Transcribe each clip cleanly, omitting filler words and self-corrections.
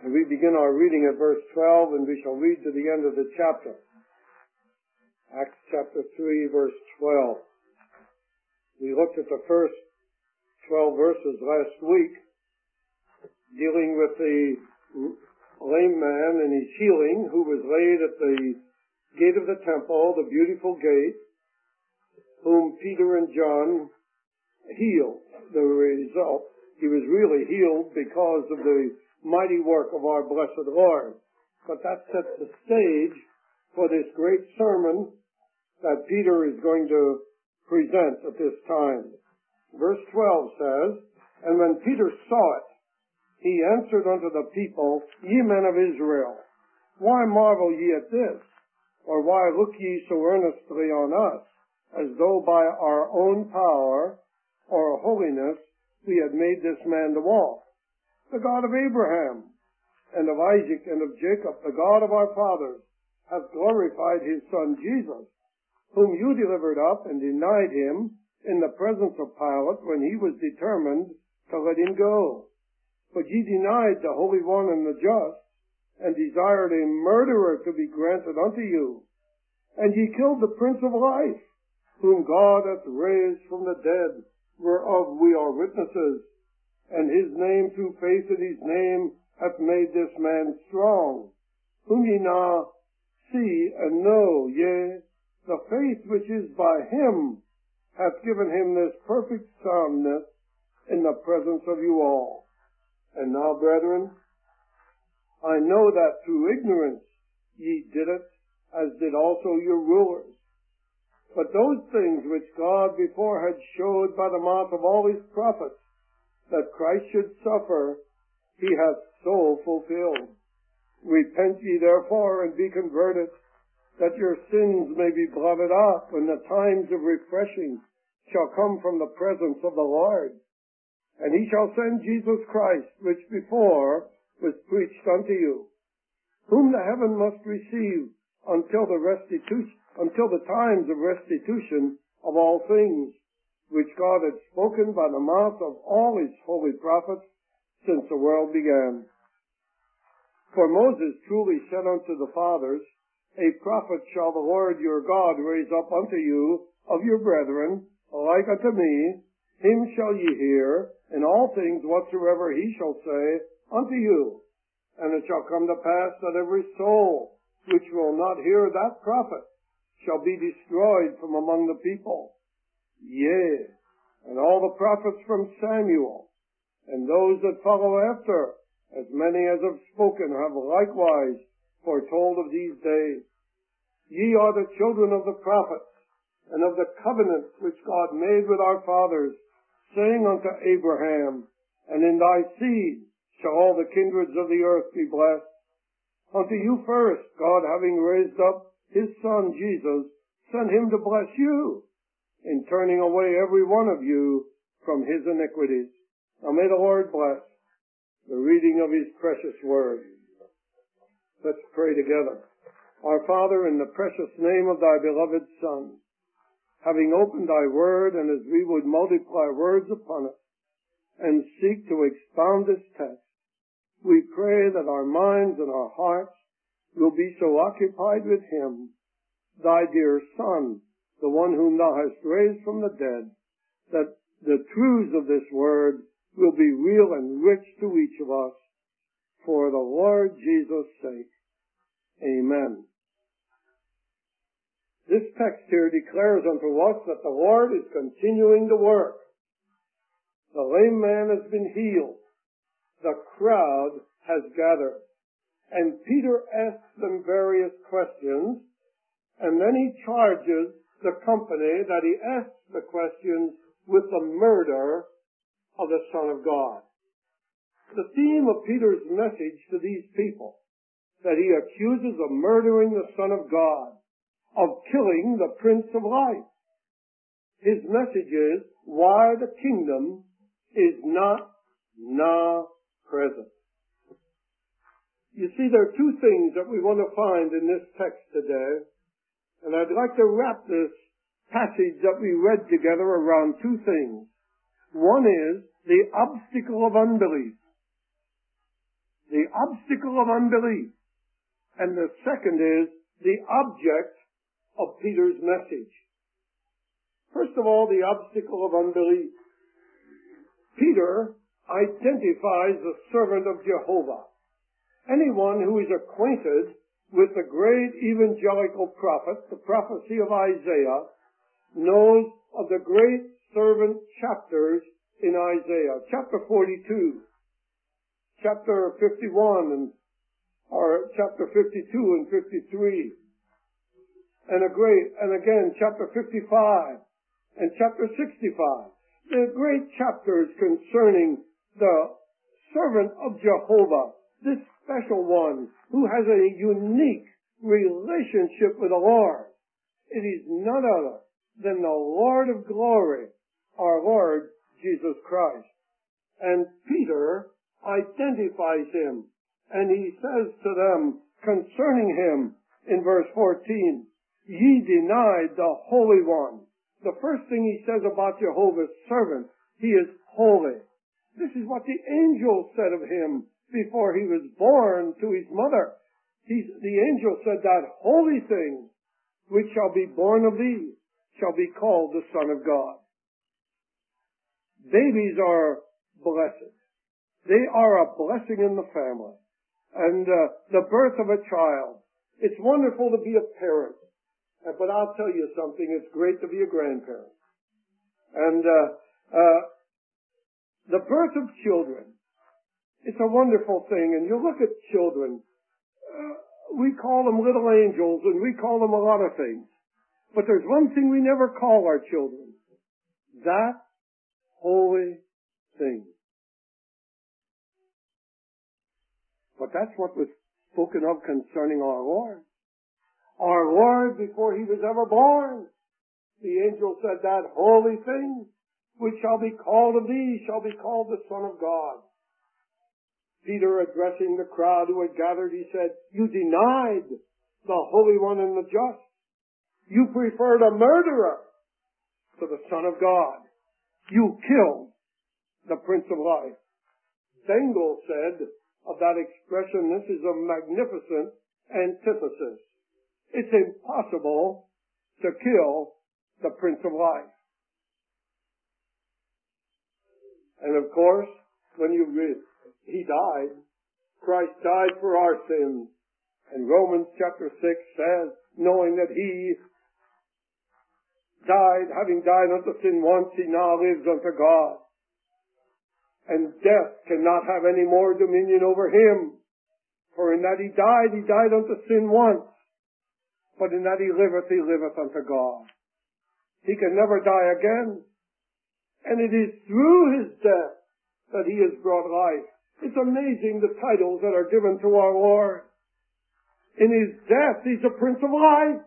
And we begin our reading at verse 12, and we shall read to the end of the chapter. Acts chapter 3, verse 12. We looked at the first 12 verses last week, dealing with the lame man and his healing, who was laid at the gate of the temple, the beautiful gate, whom Peter and John healed. The result, he was really healed because of the mighty work of our blessed Lord. But that sets the stage for this great sermon that Peter is going to present at this time. Verse 12 says, "And when Peter saw it, he answered unto the people, Ye men of Israel, why marvel ye at this? Or why look ye so earnestly on us, as though by our own power or holiness we had made this man to walk? The God of Abraham, and of Isaac, and of Jacob, the God of our fathers, hath glorified his Son Jesus, whom you delivered up and denied him in the presence of Pilate when he was determined to let him go. But ye denied the Holy One and the just, and desired a murderer to be granted unto you. And ye killed the Prince of Life, whom God hath raised from the dead, whereof we are witnesses. And his name, through faith in his name, hath made this man strong, whom ye now see and know. Yea, the faith which is by him hath given him this perfect soundness in the presence of you all. And now, brethren, I know that through ignorance ye did it, as did also your rulers. But those things which God before had showed by the mouth of all his prophets, that Christ should suffer, he hath so fulfilled. Repent ye therefore, and be converted, that your sins may be blotted out, when the times of refreshing shall come from the presence of the Lord. And he shall send Jesus Christ, which before was preached unto you, whom the heaven must receive until the times of restitution of all things, which God had spoken by the mouth of all his holy prophets since the world began. For Moses truly said unto the fathers, A prophet shall the Lord your God raise up unto you of your brethren, like unto me. Him shall ye hear, in all things whatsoever he shall say unto you. And it shall come to pass that every soul which will not hear that prophet shall be destroyed from among the people. Yea, and all the prophets from Samuel, and those that follow after, as many as have spoken, have likewise foretold of these days. Ye are the children of the prophets, and of the covenant which God made with our fathers, saying unto Abraham, And in thy seed shall all the kindreds of the earth be blessed. Unto you first, God having raised up his Son Jesus, sent him to bless you, in turning away every one of you from his iniquities. Now may the Lord bless the reading of his precious word. Let's pray together. Our Father, in the precious name of thy beloved Son, having opened thy word, and as we would multiply words upon it, and seek to expound this text, we pray that our minds and our hearts will be so occupied with him, thy dear Son, the one whom thou hast raised from the dead, that the truths of this word will be real and rich to each of us, for the Lord Jesus' sake. Amen. This text here declares unto us that the Lord is continuing to work. The lame man has been healed. The crowd has gathered. And Peter asks them various questions, and then he charges the company that he asks the questions with the murder of the Son of God. The theme of Peter's message to these people, that he accuses of murdering the Son of God, of killing the Prince of Life. His message is why the kingdom is not now present. You see, there are two things that we want to find in this text today, and I'd like to wrap this passage that we read together around two things. One is the obstacle of unbelief. the obstacle of unbelief. And the second is the object of Peter's message. First of all, the obstacle of unbelief. Peter identifies the servant of Jehovah. Anyone who is acquainted with the great evangelical prophet, the prophecy of Isaiah, knows of the great servant chapters in Isaiah. Chapter 42, chapter 51, or chapter 52 and 53. And again, chapter 55 and chapter 65. The great chapters concerning the servant of Jehovah, this special one who has a unique relationship with the Lord. It is none other than the Lord of glory, our Lord Jesus Christ. And Peter identifies him, and he says to them concerning him in verse 14, ye denied the Holy One. The first thing he says about Jehovah's servant, he is holy. This is what the angel said of him before he was born to his mother. The angel said that holy thing which shall be born of thee shall be called the Son of God. Babies are blessed. They are a blessing in the family. And the birth of a child. It's wonderful to be a parent. But I'll tell you something, it's great to be a grandparent. And the birth of children, it's a wonderful thing. And you look at children, we call them little angels, and we call them a lot of things. But there's one thing we never call our children. That holy thing. But that's what was spoken of concerning our Lord. Our Lord, before he was ever born, the angel said, that holy thing which shall be called of thee shall be called the Son of God. Peter, addressing the crowd who had gathered, he said, you denied the Holy One and the just. You preferred a murderer to the Son of God. You killed the Prince of Life. Bengel said of that expression, this is a magnificent antithesis. It's impossible to kill the Prince of Life. And of course, when you read, he died. Christ died for our sins. And Romans chapter 6 says, knowing that he died, having died unto sin once, he now lives unto God. And death cannot have any more dominion over him. For in that he died unto sin once. But in that he liveth unto God. He can never die again. And it is through his death that he has brought life. It's amazing the titles that are given to our Lord. In his death, he's a Prince of Life.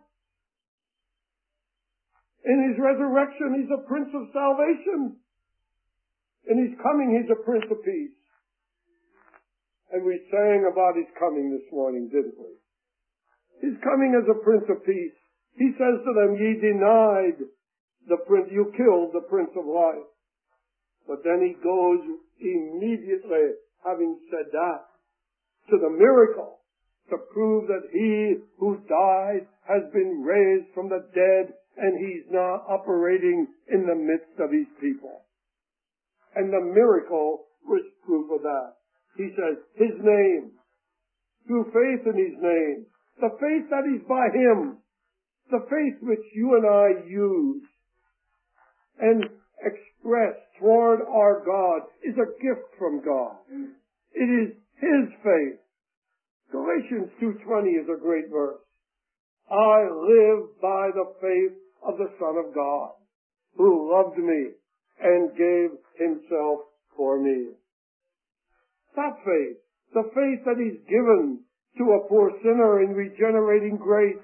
In his resurrection, he's a Prince of Salvation. In his coming, he's a Prince of Peace. And we sang about his coming this morning, didn't we? His coming as a Prince of Peace. He says to them, ye denied the Prince, you killed the Prince of Life. But then he goes immediately, having said that, to the miracle to prove that he who died has been raised from the dead and he's now operating in the midst of his people. And the miracle was proof of that. He says, his name, through faith in his name, the faith that is by him, the faith which you and I use and express toward our God is a gift from God. It is his faith. Galatians 2:20 is a great verse. I live by the faith of the Son of God, who loved me and gave himself for me. That faith, the faith that he's given to a poor sinner in regenerating grace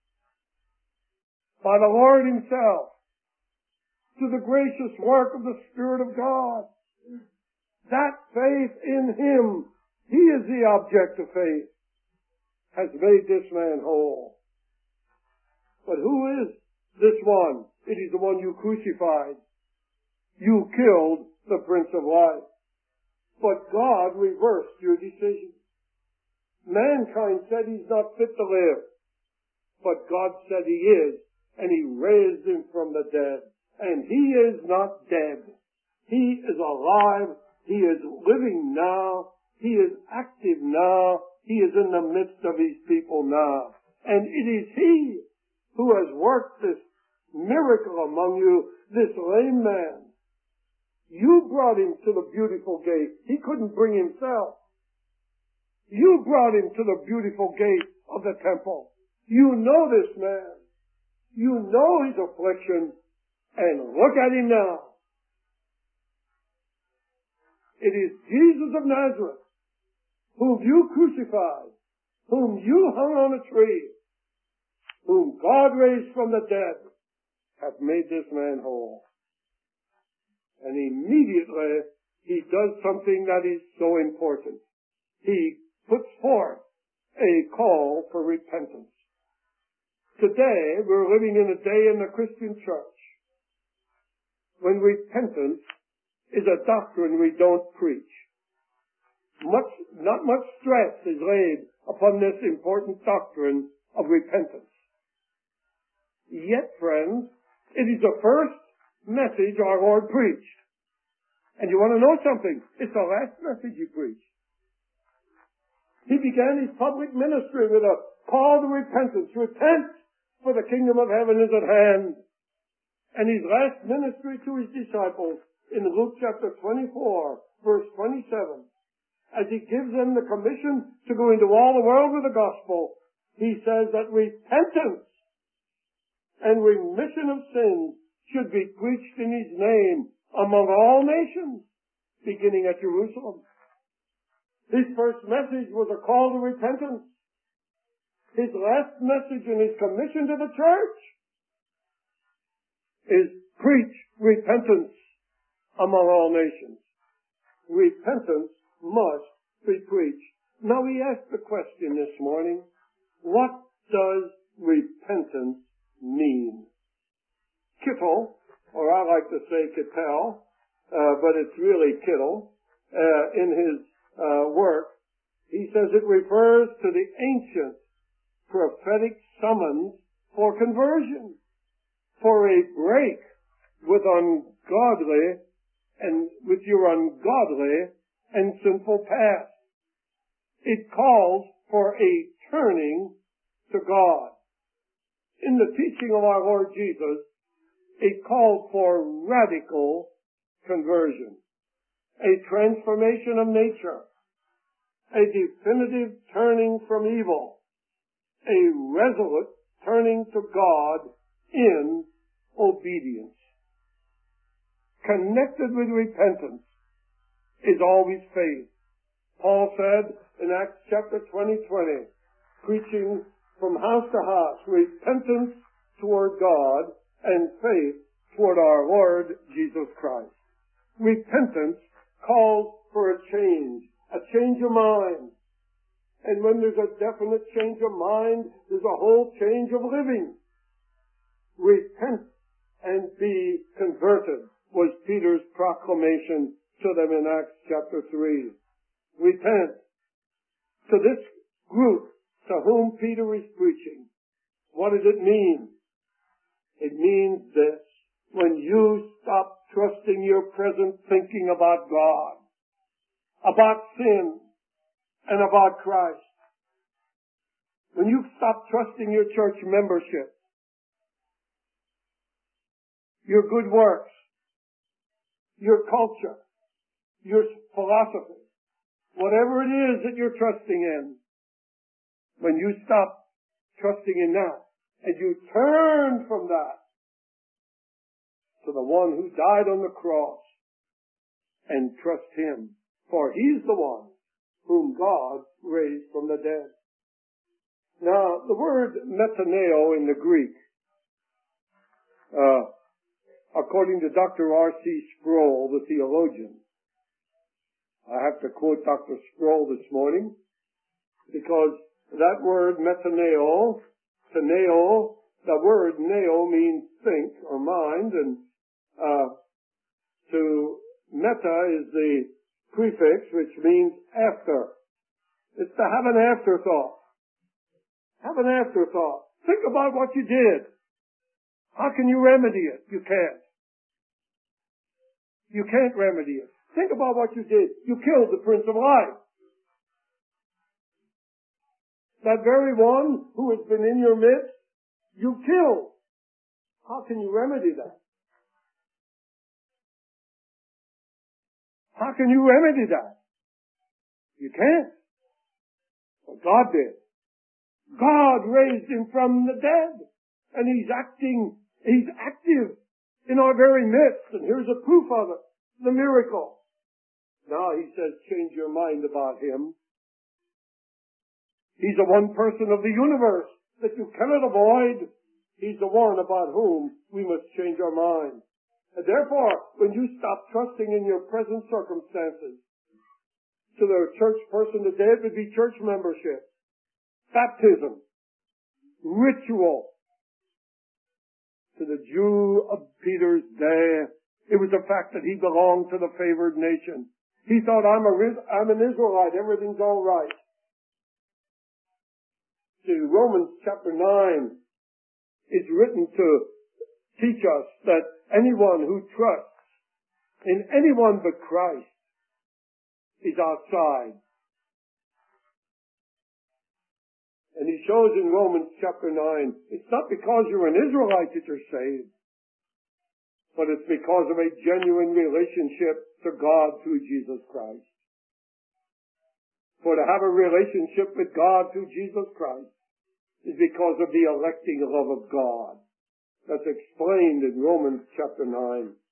by the Lord himself, to the gracious work of the Spirit of God. That faith in him, he is the object of faith, has made this man whole. But who is this one? It is the one you crucified. You killed the Prince of Life. But God reversed your decision. Mankind said he's not fit to live. But God said he is, and he raised him from the dead. And he is not dead. He is alive. He is living now. He is active now. He is in the midst of his people now. And it is he who has worked this miracle among you, this lame man. You brought him to the beautiful gate. He couldn't bring himself. You brought him to the beautiful gate of the temple. You know this man. You know his affliction. And look at him now. It is Jesus of Nazareth, whom you crucified, whom you hung on a tree, whom God raised from the dead, hath made this man whole. And immediately he does something that is so important. He puts forth a call for repentance. Today, we're living in a day in the Christian church when repentance is a doctrine we don't preach. Not much stress is laid upon this important doctrine of repentance. Yet, friends, it is the first message our Lord preached. And you want to know something? It's the last message he preached. He began his public ministry with a call to repentance. Repent, for the kingdom of heaven is at hand. And his last ministry to his disciples in Luke chapter 24, verse 27, as he gives them the commission to go into all the world with the gospel, he says that repentance and remission of sins should be preached in his name among all nations, beginning at Jerusalem. His first message was a call to repentance. His last message in his commission to the church is preach repentance among all nations. Repentance must be preached. Now we ask the question this morning, what does repentance mean? Kittel, or I like to say Kittel, but it's really Kittel, in his work, he says it refers to the ancient prophetic summons for conversion, for a break with your ungodly and sinful past. It calls for a turning to God. In the teaching of our Lord Jesus, it called for radical conversion, a transformation of nature, a definitive turning from evil, a resolute turning to God in obedience. Connected with repentance is always faith. Paul said in Acts chapter 20, preaching from house to house, repentance toward God and faith toward our Lord Jesus Christ. Repentance calls for a change of mind. And when there's a definite change of mind, there's a whole change of living. Repent and be converted was Peter's proclamation to them in Acts chapter 3. Repent. To this group to whom Peter is preaching, what does it mean? It means this: when you stop trusting your present thinking about God, about sin, and about Christ, when you stop trusting your church membership, your good works, your culture, your philosophy, whatever it is that you're trusting in, when you stop trusting in that and you turn from that to the one who died on the cross and trust him, for he's the one whom God raised from the dead. Now, the word metaneo in the Greek, according to Dr. R.C. Sproul, the theologian, I have to quote Dr. Sproul this morning, because that word metaneo, teneo, the word neo means think or mind, and to meta is the prefix which means after. It's to have an afterthought. Have an afterthought. Think about what you did. How can you remedy it? You can't. You can't remedy it. Think about what you did. You killed the Prince of Life. That very one who has been in your midst, you killed. How can you remedy that? How can you remedy that? You can't. But God did. God raised him from the dead. And he's active in our very midst. And here's a proof of it. The miracle. Now he says, change your mind about him. He's the one person of the universe that you cannot avoid. He's the one about whom we must change our mind. And therefore, when you stop trusting in your present circumstances, to the church person today, it would be church membership, baptism, ritual. To the Jew of Peter's day, it was the fact that he belonged to the favored nation. He thought, I'm an Israelite, everything's all right. See, Romans chapter 9 is written to teach us that anyone who trusts in anyone but Christ is outside. And he shows in Romans chapter 9, it's not because you're an Israelite that you're saved, but it's because of a genuine relationship to God through Jesus Christ. For to have a relationship with God through Jesus Christ is because of the electing love of God. That's explained in Romans chapter 9.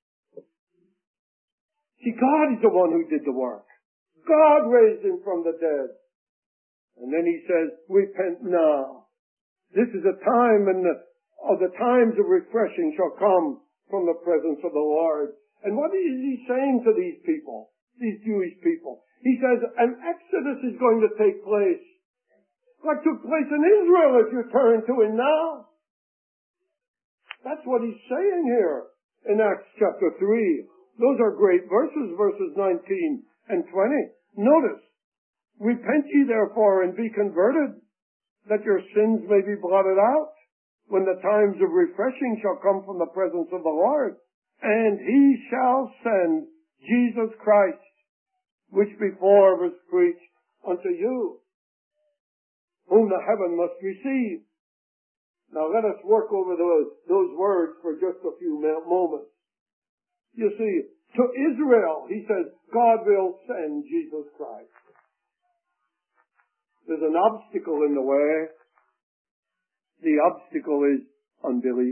See, God is the one who did the work. God raised him from the dead. And then he says, repent now. This is a time and the times of refreshing shall come from the presence of the Lord. And what is he saying to these people, these Jewish people? He says, an exodus is going to take place. Like took place in Israel if you turn to him now. That's what he's saying here in Acts chapter 3. Those are great verses, verses 19 and 20. Notice, repent ye therefore and be converted, that your sins may be blotted out, when the times of refreshing shall come from the presence of the Lord. And he shall send Jesus Christ, which before was preached unto you, whom the heaven must receive. Now let us work over those words for just a few moments. You see, to Israel, he says, God will send Jesus Christ. There's an obstacle in the way. The obstacle is unbelief.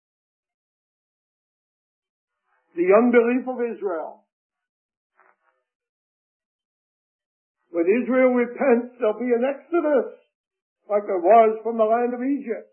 The unbelief of Israel. When Israel repents, there'll be an exodus, like there was from the land of Egypt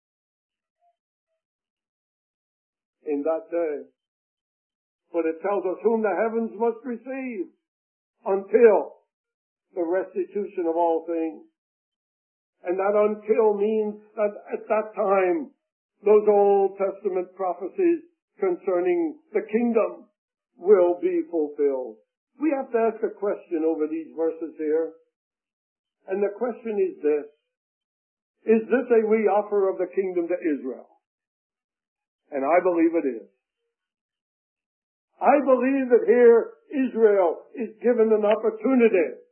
in that day. But it tells us whom the heavens must receive until the restitution of all things. And that until means that at that time, those Old Testament prophecies concerning the kingdom will be fulfilled. We have to ask a question over these verses here. And the question is this. Is this a re-offer of the kingdom to Israel? And I believe it is. I believe that here Israel is given an opportunity.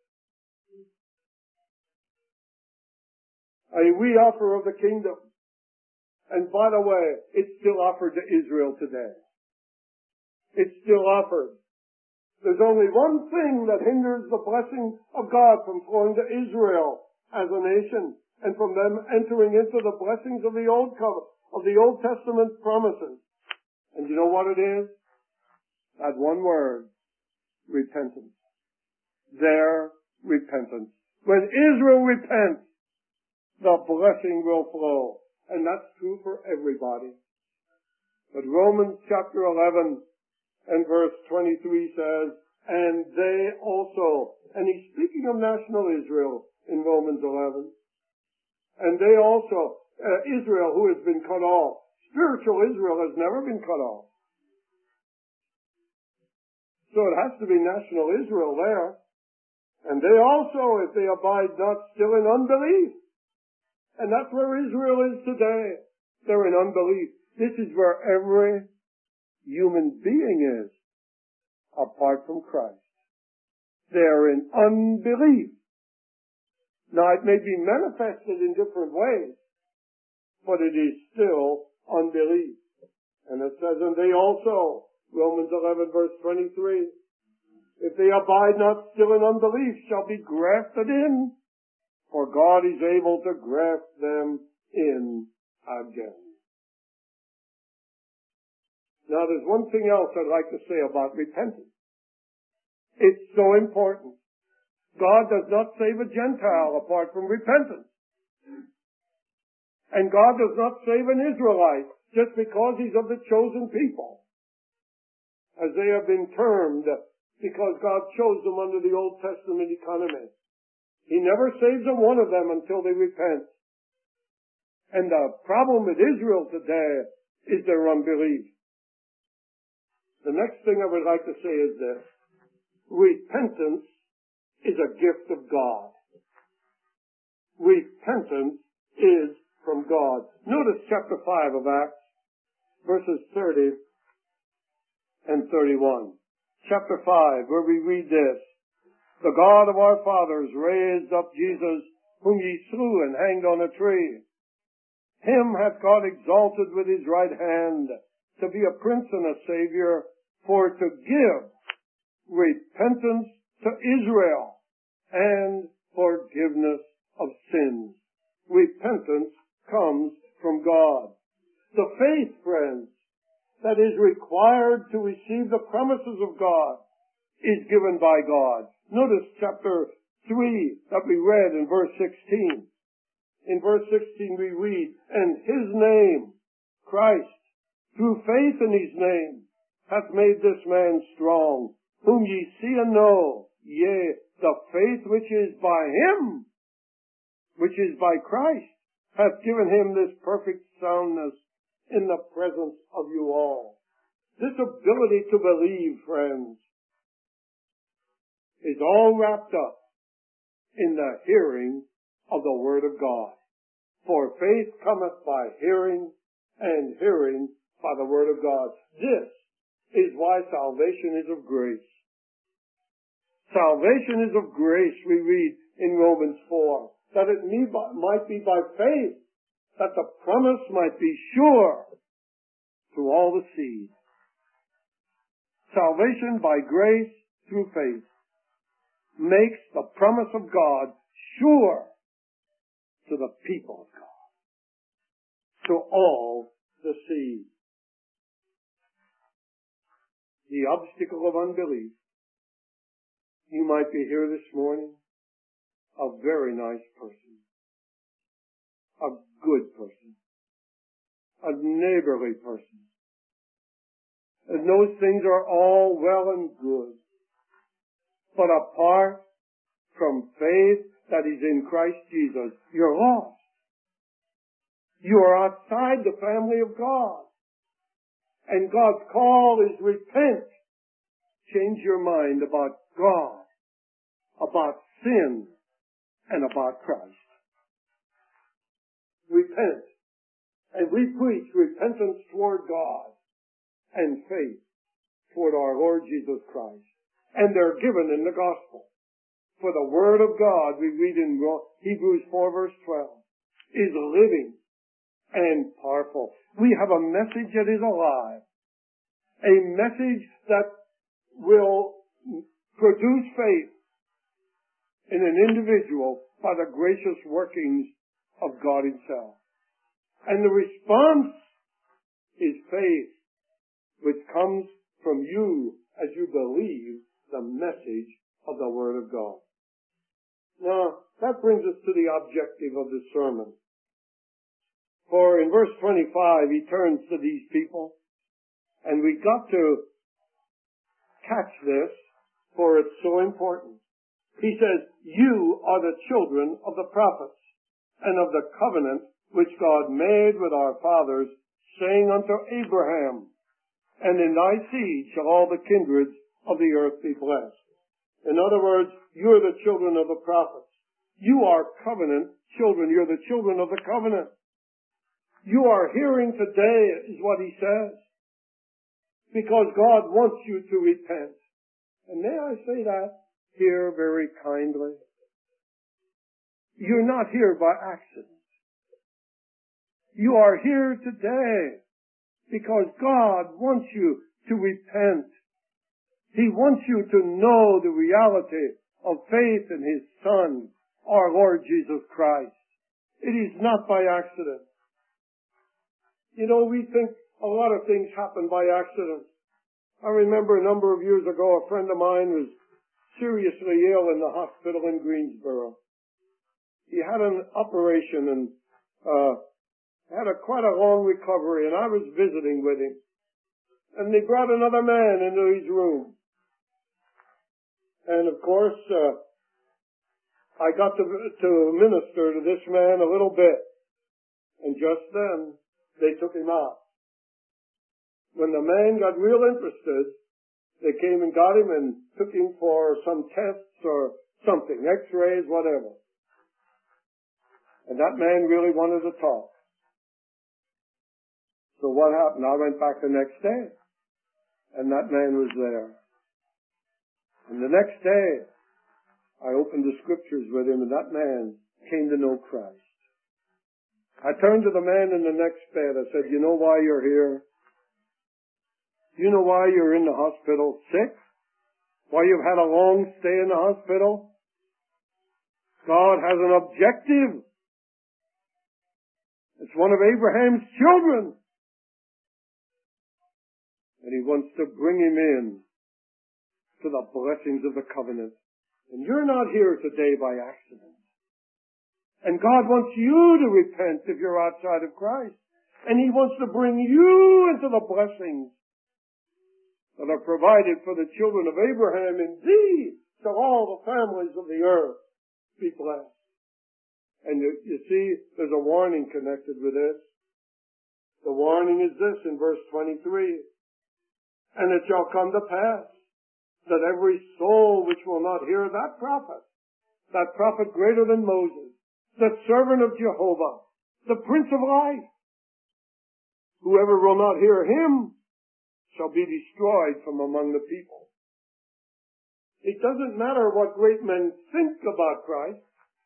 A re-offer of the kingdom. And by the way, it's still offered to Israel today. It's still offered. There's only one thing that hinders the blessing of God from flowing to Israel as a nation and from them entering into the blessings of the Old Covenant, of the Old Testament promises. And you know what it is? That one word, repentance. Their repentance. When Israel repents, the blessing will flow. And that's true for everybody. But Romans chapter 11 and verse 23 says, and they also, and he's speaking of national Israel in Romans 11, and they also, Israel who has been cut off. Spiritual Israel has never been cut off. So it has to be national Israel there. And they also, if they abide not, still in unbelief. And that's where Israel is today. They're in unbelief. This is where every human being is, apart from Christ. They're in unbelief. Now, it may be manifested in different ways, but it is still unbelief. And it says, and they also, Romans 11 verse 23, if they abide not still in unbelief, shall be grafted in, for God is able to graft them in again. Now, there's one thing else I'd like to say about repentance. It's so important. God does not save a Gentile apart from repentance. And God does not save an Israelite just because he's of the chosen people, as they have been termed, because God chose them under the Old Testament economy. He never saves a one of them until they repent. And the problem with Israel today is their unbelief. The next thing I would like to say is this. Repentance is a gift of God. Repentance is from God. Notice chapter 5 of Acts, verses 30 and 31. Chapter 5, where we read this. The God of our fathers raised up Jesus, whom ye slew and hanged on a tree. Him hath God exalted with his right hand to be a prince and a savior, for to give repentance to Israel and forgiveness of sins. Repentance comes from God. The faith, friends, that is required to receive the promises of God is given by God. Notice chapter 3 that we read in verse 16. In verse 16 we read, and his name, Christ, through faith in his name, hath made this man strong, whom ye see and know, yea, the faith which is by him, which is by Christ, hath given him this perfect soundness in the presence of you all. This ability to believe, friends, is all wrapped up in the hearing of the Word of God. For faith cometh by hearing, and hearing by the Word of God. This is why salvation is of grace. Salvation is of grace, we read in Romans 4, that it might be by faith, that the promise might be sure to all the seed. Salvation by grace through faith makes the promise of God sure to the people of God, to all the seed. The obstacle of unbelief. You might be here this morning, a very nice person, a good person, a neighborly person. And those things are all well and good. But apart from faith that is in Christ Jesus, you're lost. You are outside the family of God. And God's call is repent. Change your mind about God, about sin, and about Christ. Repent. And we preach repentance toward God and faith toward our Lord Jesus Christ. And they're given in the gospel. For the Word of God, we read in Hebrews 4 verse 12, is living and powerful. We have a message that is alive. A message that will produce faith in an individual by the gracious workings of God himself. And the response is faith, which comes from you as you believe the message of the Word of God. Now, that brings us to the objective of the sermon. For in verse 25, he turns to these people, and we got to catch this, for it's so important. He says, you are the children of the prophets, and of the covenant which God made with our fathers, saying unto Abraham, and in thy seed shall all the kindreds of the earth be blessed. In other words, You're the children of the prophets. You are covenant children. You're the children of the covenant. You are hearing today, is what he says, because God wants you to repent. And may I say that here very kindly? You're not here by accident. You are here today because God wants you to repent. He wants you to know the reality of faith in His Son, our Lord Jesus Christ. It is not by accident. You know, we think a lot of things happen by accident. I remember a number of years ago, a friend of mine was seriously ill in the hospital in Greensboro. He had an operation and had quite a long recovery, and I was visiting with him. And they brought another man into his room. And of course, I got to minister to this man a little bit. And just then, they took him out. When the man got real interested, they came and got him and took him for some tests or something, x-rays, whatever. And that man really wanted to talk. So what happened? I went back the next day, and that man was there. And the next day, I opened the scriptures with him, and that man came to know Christ. I turned to the man in the next bed. I said, you know why you're here? You know why you're in the hospital sick? Why you've had a long stay in the hospital? God has an objective. It's one of Abraham's children. And He wants to bring him in to the blessings of the covenant. And you're not here today by accident. And God wants you to repent if you're outside of Christ. And He wants to bring you into the blessings that are provided for the children of Abraham. Indeed, to all the families of the earth be blessed. And you see, there's a warning connected with this. The warning is this in verse 23. And it shall come to pass that every soul which will not hear that prophet greater than Moses, the servant of Jehovah, the Prince of Life, whoever will not hear him shall be destroyed from among the people. It doesn't matter what great men think about Christ.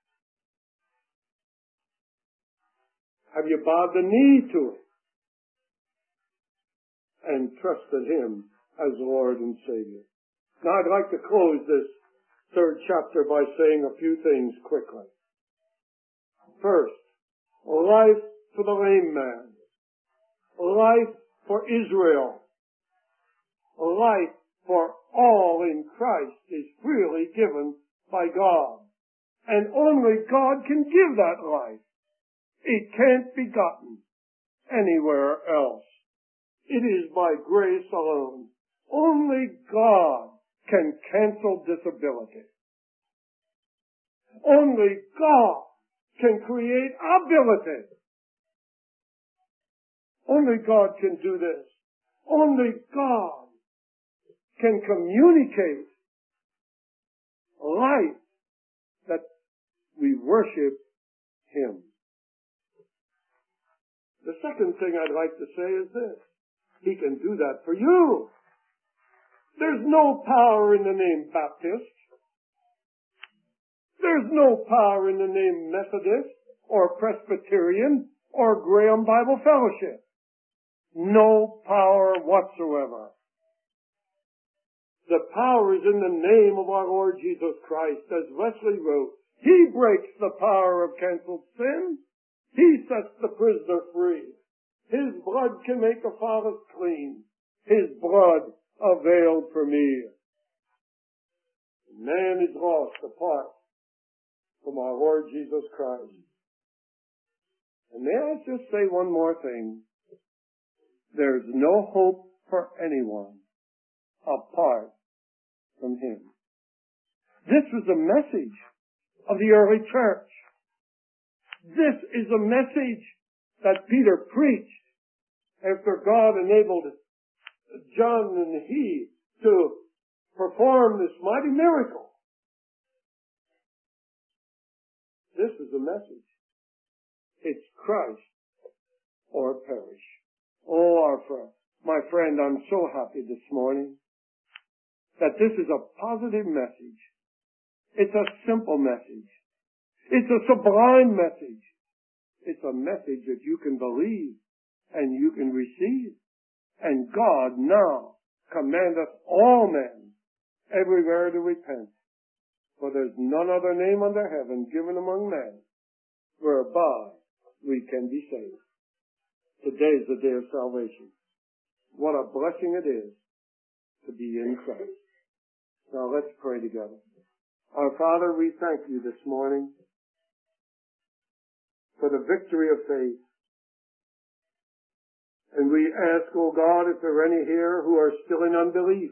Have you bowed the knee to Him and trusted Him as Lord and Savior? Now I'd like to close this third chapter by saying a few things quickly. First, life for the lame man. Life for Israel. Life for all in Christ is freely given by God. And only God can give that life. It can't be gotten anywhere else. It is by grace alone. Only God can cancel disability. Only God can create ability. Only God can do this. Only God can communicate life that we worship Him. The second thing I'd like to say is this. He can do that for you. There's no power in the name Baptist. There's no power in the name Methodist or Presbyterian or Graham Bible Fellowship. No power whatsoever. The power is in the name of our Lord Jesus Christ. As Wesley wrote, He breaks the power of canceled sin. He sets the prisoner free. His blood can make the father clean. His blood availed for me. Man is lost apart from our Lord Jesus Christ. And may I just say one more thing? There's no hope for anyone apart from Him. This was the message of the early church. This is a message that Peter preached after God enabled John and he to perform this mighty miracle. this is the message. It's Christ or perish. Oh, my friend, I'm so happy this morning that this is a positive message. It's a simple message. It's a sublime message. It's a message that you can believe and you can receive. And God now commandeth all men everywhere to repent. For there's none other name under heaven given among men whereby we can be saved. Today is the day of salvation. What a blessing it is to be in Christ. Now let's pray together. Our Father, we thank you this morning for the victory of faith. And we ask, O God, if there are any here who are still in unbelief,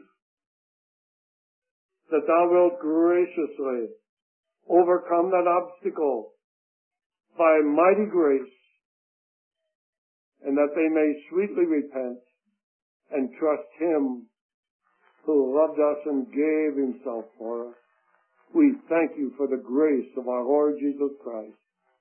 that thou wilt graciously overcome that obstacle by mighty grace, and that they may sweetly repent and trust him who loved us and gave himself for us. We thank you for the grace of our Lord Jesus Christ.